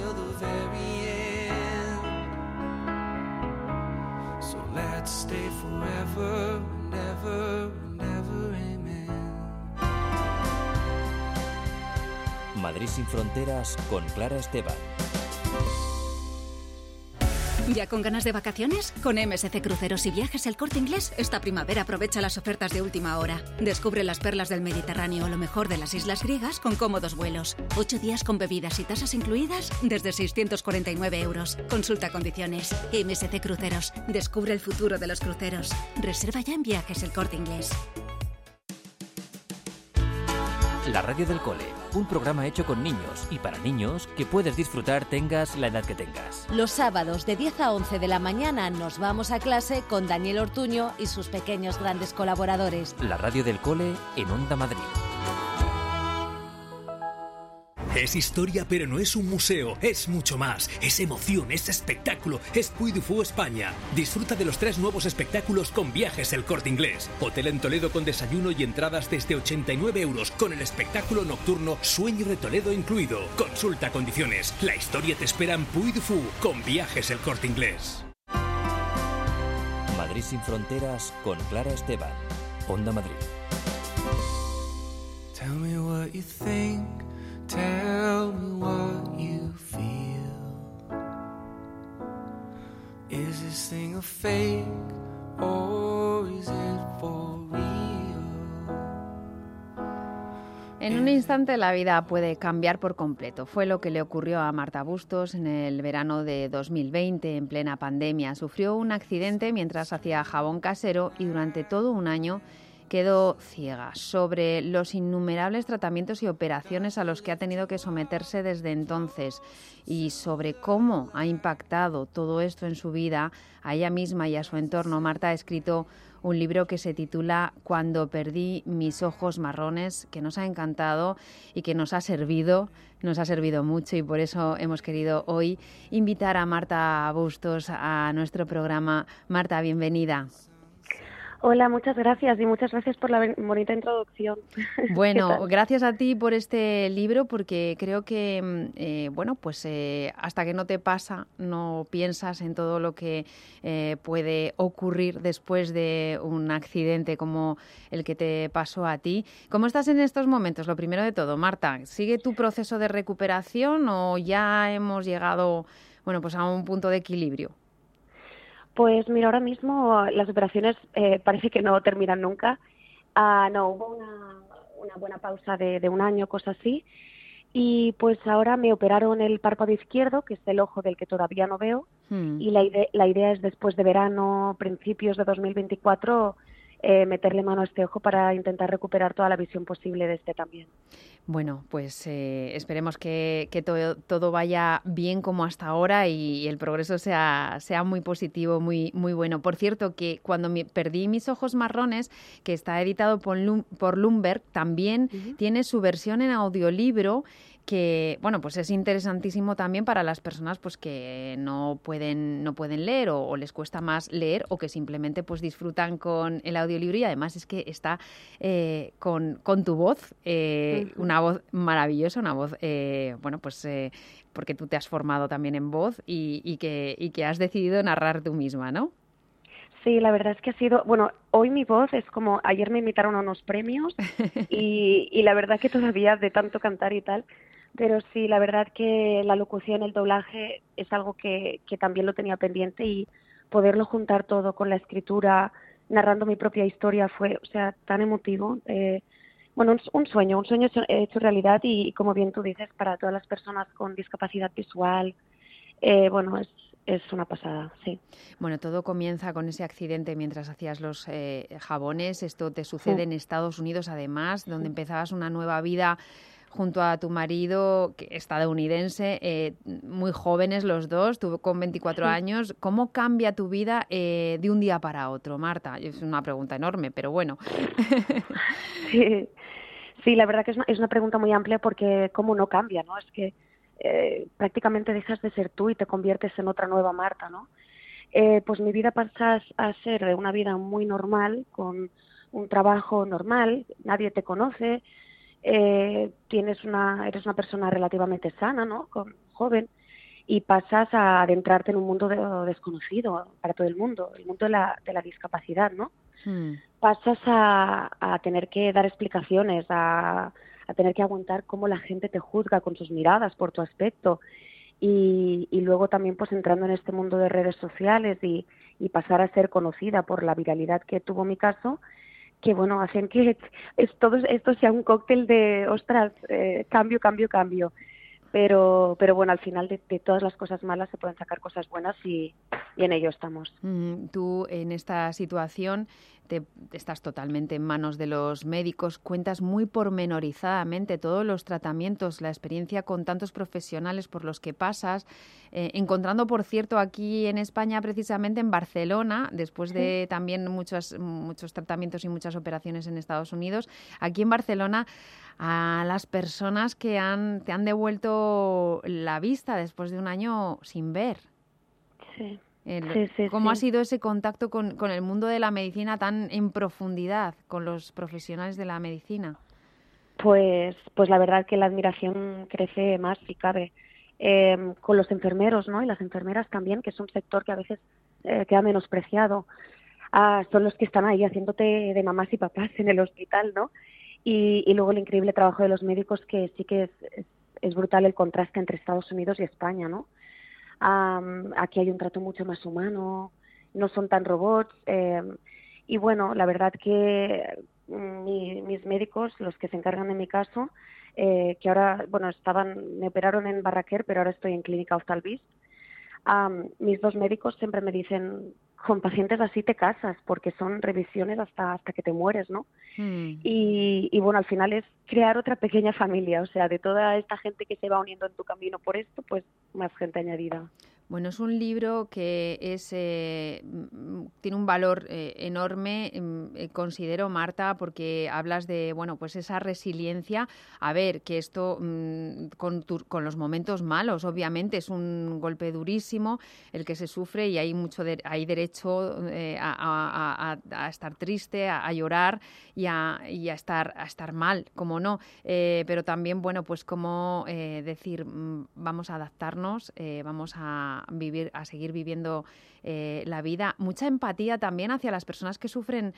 till the very end. So let's stay forever and ever and ever, amen. Madrid sin fronteras con Clara Esteban. ¿Ya con ganas de vacaciones? Con MSC Cruceros y Viajes El Corte Inglés, esta primavera aprovecha las ofertas de última hora. Descubre las perlas del Mediterráneo o lo mejor de las islas griegas con cómodos vuelos. 8 días con bebidas y tasas incluidas desde 649 euros. Consulta condiciones. MSC Cruceros. Descubre el futuro de los cruceros. Reserva ya en Viajes El Corte Inglés. La radio del cole, un programa hecho con niños y para niños que puedes disfrutar tengas la edad que tengas. Los sábados de 10 a 11 de la mañana nos vamos a clase con Daniel Ortuño y sus pequeños grandes colaboradores. La radio del cole en Onda Madrid. Es historia, pero no es un museo, es mucho más. Es emoción, es espectáculo, es Puy du Fou España. Disfruta de los 3 nuevos espectáculos con Viajes El Corte Inglés. Hotel en Toledo con desayuno y entradas desde 89 euros, con el espectáculo nocturno Sueño de Toledo incluido. Consulta condiciones. La historia te espera en Puy du Fou con Viajes El Corte Inglés. Madrid sin fronteras con Clara Esteban. Onda Madrid. Tell me what you think. Tell me what you feel. Is this thing a fake or is it for real? En un instante la vida puede cambiar por completo. Fue lo que le ocurrió a Marta Bustos en el verano de 2020, en plena pandemia. Sufrió un accidente mientras hacía jabón casero y durante todo un año quedó ciega. Sobre los innumerables tratamientos y operaciones a los que ha tenido que someterse desde entonces y sobre cómo ha impactado todo esto en su vida, a ella misma y a su entorno, Marta ha escrito un libro que se titula Cuando perdí mis ojos marrones, que nos ha encantado y que nos ha servido mucho, y por eso hemos querido hoy invitar a Marta Bustos a nuestro programa. Marta, bienvenida. Hola, muchas gracias y muchas gracias por la bonita introducción. Bueno, gracias a ti por este libro, porque creo que, hasta que no te pasa, no piensas en todo lo que puede ocurrir después de un accidente como el que te pasó a ti. ¿Cómo estás en estos momentos? Lo primero de todo, Marta, ¿sigue tu proceso de recuperación o ya hemos llegado, a un punto de equilibrio? Pues mira, ahora mismo las operaciones parece que no terminan nunca. Hubo una buena pausa de un año, cosa así. Y pues ahora me operaron el párpado izquierdo, que es el ojo del que todavía no veo. Y la idea es después de verano, principios de 2024, meterle mano a este ojo para intentar recuperar toda la visión posible de este también. Bueno, pues esperemos que todo vaya bien como hasta ahora y el progreso sea muy positivo, muy, muy bueno. Por cierto, que cuando perdí mis ojos marrones, que está editado por Lumberg, también tiene su versión en audiolibro, que pues es interesantísimo también para las personas pues que no pueden leer o les cuesta más leer, o que simplemente pues disfrutan con el audiolibro, y además es que está con tu voz, una voz maravillosa, una voz porque tú te has formado también en voz y que has decidido narrar tú misma, ¿no? Sí, la verdad es que ha sido, hoy mi voz es como, ayer me invitaron a unos premios y la verdad que todavía de tanto cantar y tal, pero sí, la verdad que la locución, el doblaje es algo que también lo tenía pendiente, y poderlo juntar todo con la escritura, narrando mi propia historia, fue, tan emotivo. Un sueño hecho realidad, y como bien tú dices, para todas las personas con discapacidad visual, es una pasada, sí. Bueno, todo comienza con ese accidente mientras hacías los jabones. Esto te sucede en Estados Unidos, además, donde empezabas una nueva vida junto a tu marido, que es estadounidense, muy jóvenes los dos, tú con 24 años. ¿Cómo cambia tu vida de un día para otro, Marta? Es una pregunta enorme, pero bueno. Sí, la verdad que es una pregunta muy amplia, porque cómo no cambia, ¿no? Es que prácticamente dejas de ser tú y te conviertes en otra nueva Marta, ¿no? Pues mi vida pasa a ser de una vida muy normal, con un trabajo normal, nadie te conoce, eres una persona relativamente sana, ¿no? Joven, y pasas a adentrarte en un mundo desconocido para todo el mundo de la discapacidad, ¿no? Pasas a tener que dar explicaciones, a tener que aguantar cómo la gente te juzga con sus miradas por tu aspecto y luego también pues entrando en este mundo de redes sociales y pasar a ser conocida por la viralidad que tuvo mi caso, que bueno, hacen que todo esto sea un cóctel de, ostras, cambio. Pero bueno, al final de todas las cosas malas se pueden sacar cosas buenas y en ello estamos. Tú en esta situación estás totalmente en manos de los médicos, cuentas muy pormenorizadamente todos los tratamientos, la experiencia con tantos profesionales por los que pasas, encontrando, por cierto, aquí en España, precisamente en Barcelona, después de también muchos tratamientos y muchas operaciones en Estados Unidos, aquí en Barcelona, a las personas que te han devuelto la vista después de un año sin ver. Sí. ¿Cómo ha sido ese contacto con el mundo de la medicina tan en profundidad, con los profesionales de la medicina? Pues la verdad que la admiración crece más si cabe. Con los enfermeros, ¿no? Y las enfermeras también, que es un sector que a veces queda menospreciado. Son los que están ahí haciéndote de mamás y papás en el hospital, ¿no? Y luego el increíble trabajo de los médicos, que sí que es brutal el contraste entre Estados Unidos y España, ¿no? Aquí hay un trato mucho más humano, no son tan robots. Y bueno, la verdad que mis médicos, los que se encargan de mi caso, que ahora, bueno, me operaron en Barraquer, pero ahora estoy en Clínica Hostalvis. Mis dos médicos siempre me dicen, con pacientes así te casas, porque son revisiones hasta que te mueres, ¿no? Y bueno, al final es crear otra pequeña familia, o sea, de toda esta gente que se va uniendo en tu camino por esto, pues más gente añadida. Bueno, es un libro que tiene un valor enorme, considero, Marta, porque hablas de, bueno, pues esa resiliencia. A ver, que esto con los momentos malos, obviamente, es un golpe durísimo el que se sufre y hay hay derecho a estar triste, a llorar y a estar mal, como no. Pero también, bueno, pues como decir, vamos a adaptarnos, vamos a seguir viviendo la vida. Mucha empatía también hacia las personas que sufren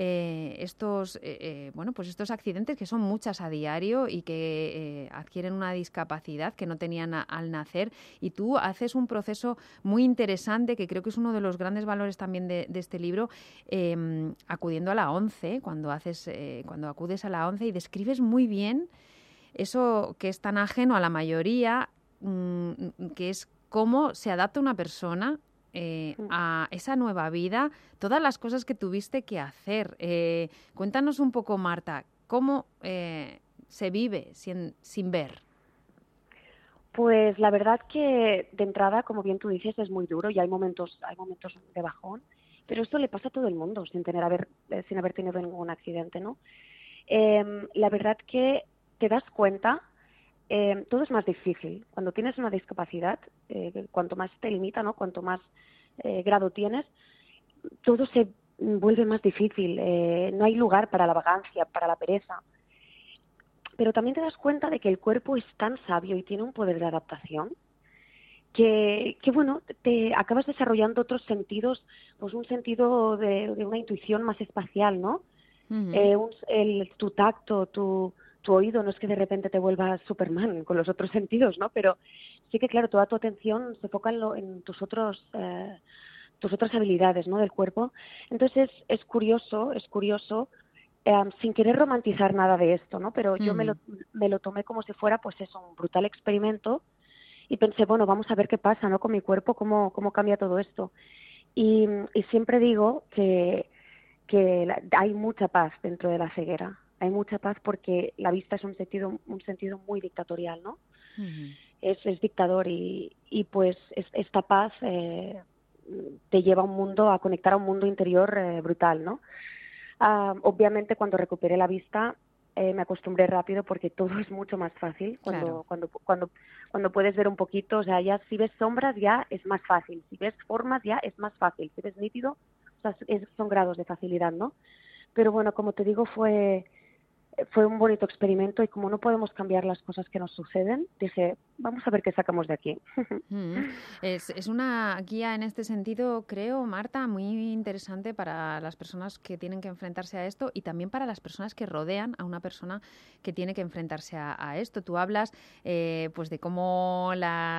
estos accidentes, que son muchas a diario y que adquieren una discapacidad que no tenían al nacer. Y tú haces un proceso muy interesante, que creo que es uno de los grandes valores también de este libro, acudiendo a la ONCE, cuando acudes a la ONCE y describes muy bien eso que es tan ajeno a la mayoría, que es cómo se adapta una persona a esa nueva vida, todas las cosas que tuviste que hacer. Cuéntanos un poco, Marta, ¿cómo se vive sin ver? Pues la verdad que de entrada, como bien tú dices, es muy duro y hay momentos de bajón, pero esto le pasa a todo el mundo sin haber tenido ningún accidente, ¿no? La verdad que te das cuenta. Todo es más difícil. Cuando tienes una discapacidad, cuanto más te limita, ¿no? Cuanto más grado tienes, todo se vuelve más difícil. No hay lugar para la vagancia, para la pereza. Pero también te das cuenta de que el cuerpo es tan sabio y tiene un poder de adaptación que bueno, te acabas desarrollando otros sentidos, pues un sentido de una intuición más espacial, ¿no? Tu tacto, tu oído, no es que de repente te vuelvas Superman con los otros sentidos, ¿no? Pero sí que, claro, toda tu atención se enfoca en tus otras habilidades, ¿no? Del cuerpo. Entonces es curioso, sin querer romantizar nada de esto, ¿no? Pero yo me lo tomé como si fuera, pues eso, un brutal experimento y pensé, bueno, vamos a ver qué pasa, ¿no? Con mi cuerpo, cómo cambia todo esto. Y siempre digo que hay mucha paz dentro de la ceguera. Hay mucha paz porque la vista es un sentido muy dictatorial, ¿no? Es dictador y pues esta paz te lleva a conectar a un mundo interior brutal, ¿no? Obviamente cuando recuperé la vista me acostumbré rápido porque todo es mucho más fácil cuando puedes ver un poquito. O sea, ya si ves sombras ya es más fácil, si ves formas ya es más fácil, si ves nítido, o sea, son grados de facilidad, ¿no? Pero bueno, como te digo, fue fue un bonito experimento y como no podemos cambiar las cosas que nos suceden, dije, vamos a ver qué sacamos de aquí. Es una guía en este sentido, creo, Marta, muy interesante para las personas que tienen que enfrentarse a esto y también para las personas que rodean a una persona que tiene que enfrentarse a esto. Tú hablas pues de cómo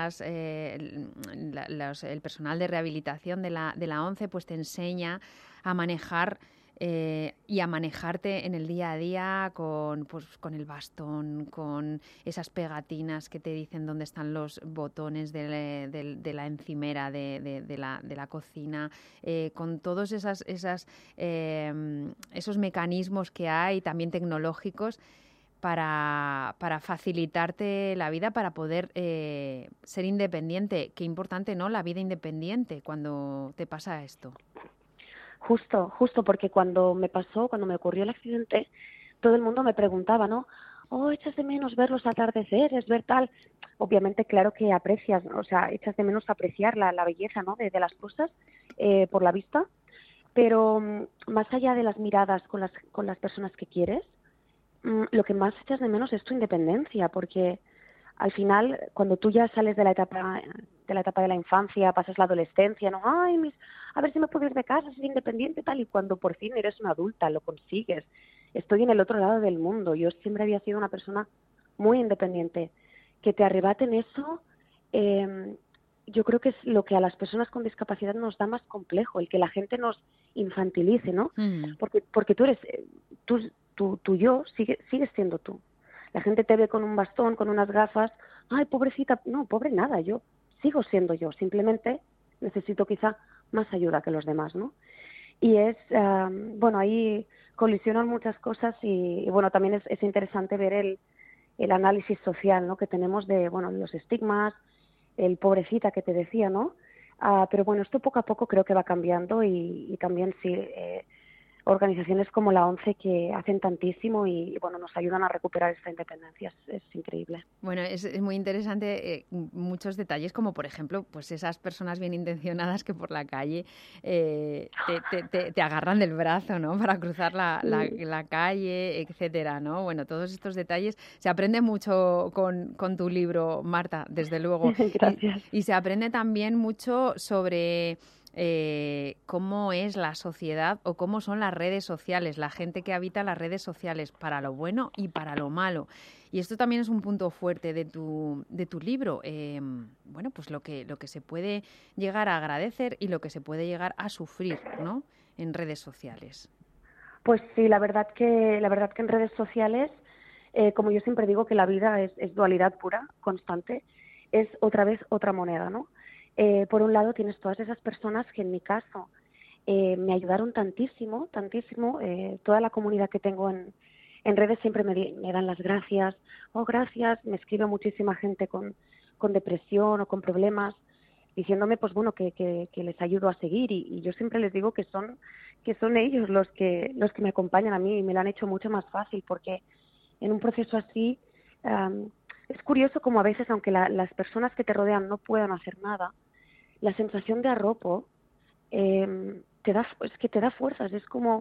el personal de rehabilitación de la ONCE pues te enseña a manejar y a manejarte en el día a día con el bastón, con esas pegatinas que te dicen dónde están los botones de la encimera de la cocina, con todos esos mecanismos que hay, también tecnológicos, para facilitarte la vida, para poder ser independiente. Qué importante, ¿no?, la vida independiente cuando te pasa esto. Justo, porque cuando me ocurrió el accidente, todo el mundo me preguntaba, ¿no? ¿Echas de menos ver los atardeceres, ver tal? Obviamente, claro que aprecias, o sea, echas de menos apreciar la belleza, ¿no?, de las cosas por la vista, pero más allá de las miradas con las personas que quieres, lo que más echas de menos es tu independencia, porque al final, cuando tú ya sales de la etapa de la infancia, pasas la adolescencia, ¿no? A ver si me puedo ir de casa, ser independiente, tal, y cuando por fin eres una adulta, lo consigues. Estoy en el otro lado del mundo. Yo siempre había sido una persona muy independiente. Que te arrebaten eso, yo creo que es lo que a las personas con discapacidad nos da más complejo, el que la gente nos infantilice, ¿no? Porque tú eres, tú yo, sigues siendo tú. La gente te ve con un bastón, con unas gafas. Ay, pobrecita. No, pobre nada, yo sigo siendo yo. Simplemente necesito quizá más ayuda que los demás, ¿no? Y ahí colisionan muchas cosas y bueno, también es interesante ver el análisis social, ¿no?, que tenemos de, bueno, los estigmas, el pobrecita que te decía, ¿no? Pero bueno, esto poco a poco creo que va cambiando y también sí, organizaciones como la ONCE que hacen tantísimo y bueno, nos ayudan a recuperar esta independencia. Es increíble. Bueno, es muy interesante muchos detalles, como por ejemplo, pues esas personas bien intencionadas que por la calle te agarran del brazo, ¿no?, para cruzar la calle, etcétera, ¿no? Bueno, todos estos detalles. Se aprende mucho con tu libro, Marta, desde luego. Gracias. Y se aprende también mucho sobre cómo es la sociedad o cómo son las redes sociales, la gente que habita las redes sociales, para lo bueno y para lo malo. Y esto también es un punto fuerte de tu libro. Bueno, pues lo que se puede llegar a agradecer y lo que se puede llegar a sufrir, ¿no?, en redes sociales. Pues sí, la verdad que en redes sociales, como yo siempre digo, que la vida es dualidad pura, constante, es otra vez otra moneda, ¿no? Por un lado tienes todas esas personas que en mi caso me ayudaron tantísimo, toda la comunidad que tengo en redes siempre me dan las gracias. Gracias, me escribe muchísima gente con depresión o con problemas, diciéndome pues bueno que les ayudo a seguir y yo siempre les digo que son ellos los que me acompañan a mí y me lo han hecho mucho más fácil, porque en un proceso así es curioso como a veces, aunque las personas que te rodean no puedan hacer nada, la sensación de arropo te da fuerzas. Es como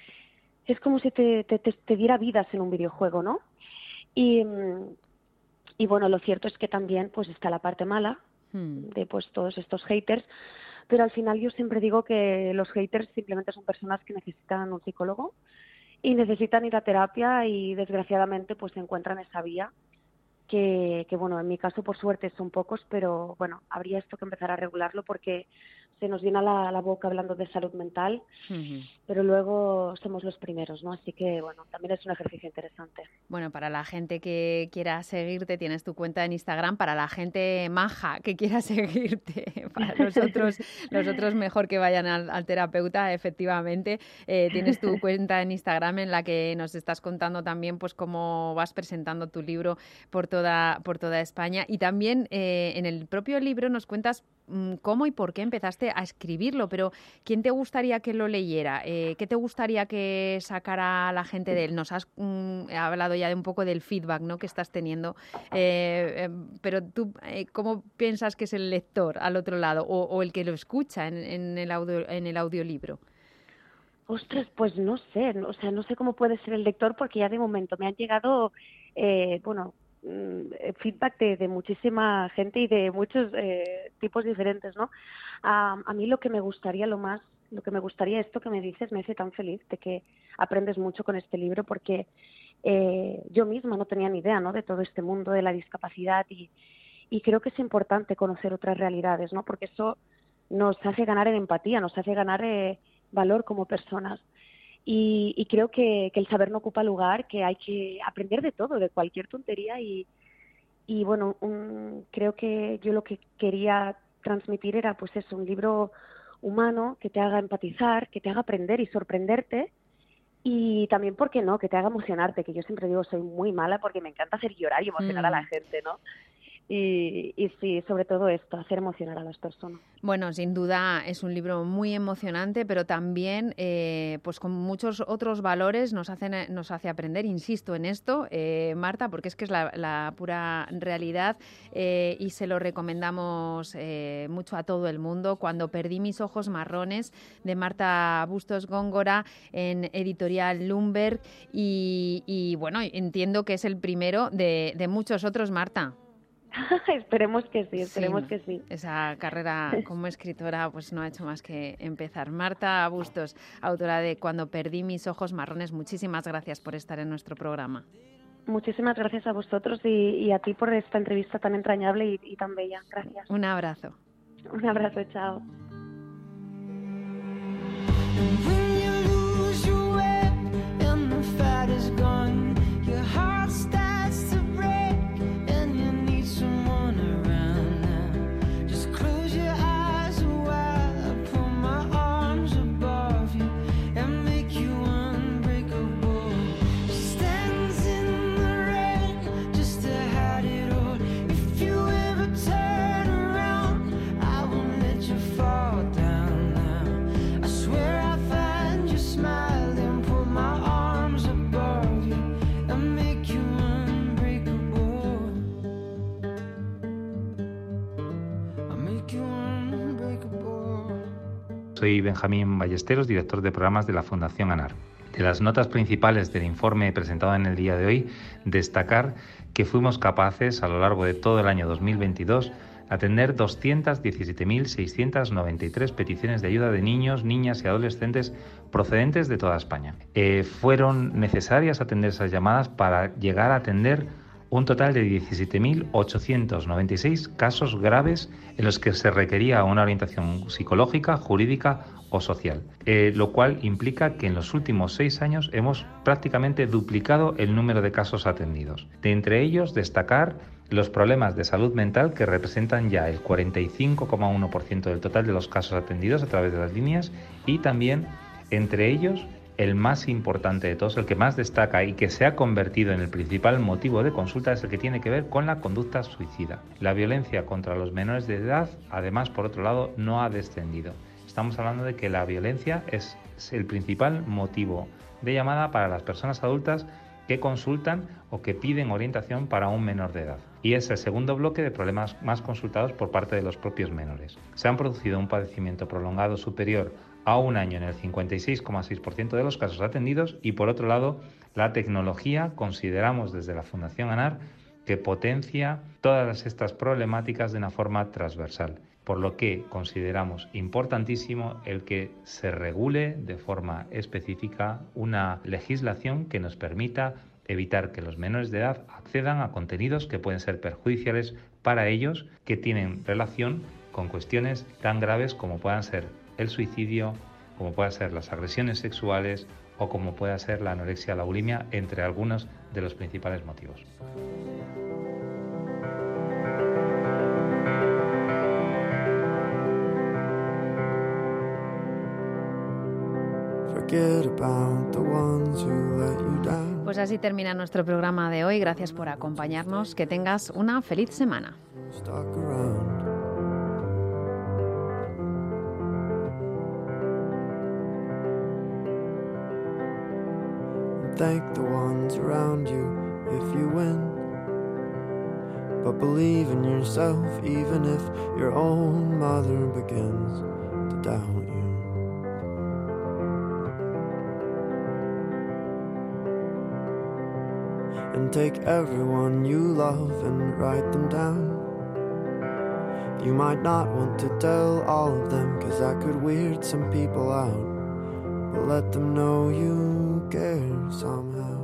si te diera vidas en un videojuego, ¿no? Y bueno, lo cierto es que también pues está la parte mala de pues todos estos haters, pero al final yo siempre digo que los haters simplemente son personas que necesitan un psicólogo y necesitan ir a terapia y desgraciadamente pues se encuentran esa vía que bueno, en mi caso por suerte son pocos, pero bueno, habría esto que empezar a regularlo porque se nos llena la boca hablando de salud mental, pero luego somos los primeros, ¿no? Así que bueno, también es un ejercicio interesante. Bueno, para la gente que quiera seguirte, tienes tu cuenta en Instagram. Para la gente maja que quiera seguirte, para los otros mejor que vayan al terapeuta, efectivamente. Tienes tu cuenta en Instagram en la que nos estás contando también pues cómo vas presentando tu libro por toda España. Y también en el propio libro nos cuentas cómo y por qué empezaste a escribirlo, pero ¿quién te gustaría que lo leyera? ¿Qué te gustaría que sacara la gente de él? Nos has hablado ya de un poco del feedback, ¿no?, que estás teniendo, pero tú, ¿cómo piensas que es el lector al otro lado o el que lo escucha en el audiolibro? Ostras, pues no sé, o sea, no sé cómo puede ser el lector porque ya de momento me han llegado, feedback de muchísima gente y de muchos tipos diferentes, ¿no? A mí lo que me gustaría esto que me dices me hace tan feliz de que aprendes mucho con este libro porque yo misma no tenía ni idea, ¿no? De todo este mundo de la discapacidad y creo que es importante conocer otras realidades, ¿no? Porque eso nos hace ganar en empatía, nos hace ganar valor como personas. Y creo que el saber no ocupa lugar, que hay que aprender de todo, de cualquier tontería y bueno, creo que yo lo que quería transmitir era pues eso, un libro humano que te haga empatizar, que te haga aprender y sorprenderte y también, ¿por qué no?, que te haga emocionarte, que yo siempre digo soy muy mala porque me encanta hacer llorar y emocionar a la gente, ¿no? Y sí, sobre todo esto, hacer emocionar a las personas. Bueno, sin duda es un libro muy emocionante, pero también pues con muchos otros valores nos hace aprender, insisto en esto, Marta, porque es que es la pura realidad y se lo recomendamos mucho a todo el mundo. Cuando perdí mis ojos marrones, de Marta Bustos Góngora, en Editorial Lumberg, y bueno, entiendo que es el primero de muchos otros, Marta. Esperemos que sí. Esa carrera como escritora pues no ha hecho más que empezar. Marta Bustos, autora de Cuando perdí mis ojos marrones, muchísimas gracias por estar en nuestro programa. Muchísimas gracias a vosotros y a ti por esta entrevista tan entrañable y tan bella. Gracias. Un abrazo. Un abrazo, chao. Soy Benjamín Ballesteros, director de programas de la Fundación ANAR. De las notas principales del informe presentado en el día de hoy, destacar que fuimos capaces a lo largo de todo el año 2022 atender 217.693 peticiones de ayuda de niños, niñas y adolescentes procedentes de toda España. Fueron necesarias atender esas llamadas para llegar a atender un total de 17.896 casos graves en los que se requería una orientación psicológica, jurídica o social, lo cual implica que en los últimos 6 años hemos prácticamente duplicado el número de casos atendidos. De entre ellos, destacar los problemas de salud mental, que representan ya el 45,1% del total de los casos atendidos a través de las líneas, y también entre ellos el más importante de todos, el que más destaca y que se ha convertido en el principal motivo de consulta, es el que tiene que ver con la conducta suicida. La violencia contra los menores de edad, además, por otro lado, no ha descendido. Estamos hablando de que la violencia es el principal motivo de llamada para las personas adultas que consultan o que piden orientación para un menor de edad. Y es el segundo bloque de problemas más consultados por parte de los propios menores. Se han producido un padecimiento prolongado superior a un año en el 56,6% de los casos atendidos, y por otro lado, la tecnología, consideramos desde la Fundación ANAR, que potencia todas estas problemáticas de una forma transversal, por lo que consideramos importantísimo el que se regule de forma específica una legislación que nos permita evitar que los menores de edad accedan a contenidos que pueden ser perjudiciales para ellos, que tienen relación con cuestiones tan graves como puedan ser el suicidio, como puedan ser las agresiones sexuales o como pueda ser la anorexia, la bulimia, entre algunos de los principales motivos. Pues así termina nuestro programa de hoy. Gracias por acompañarnos. Que tengas una feliz semana. Thank the ones around you if you win, but believe in yourself even if your own mother begins to doubt you. and take everyone you love and write them down. You might not want to tell all of them, 'cause that could weird some people out, but let them know you care somehow.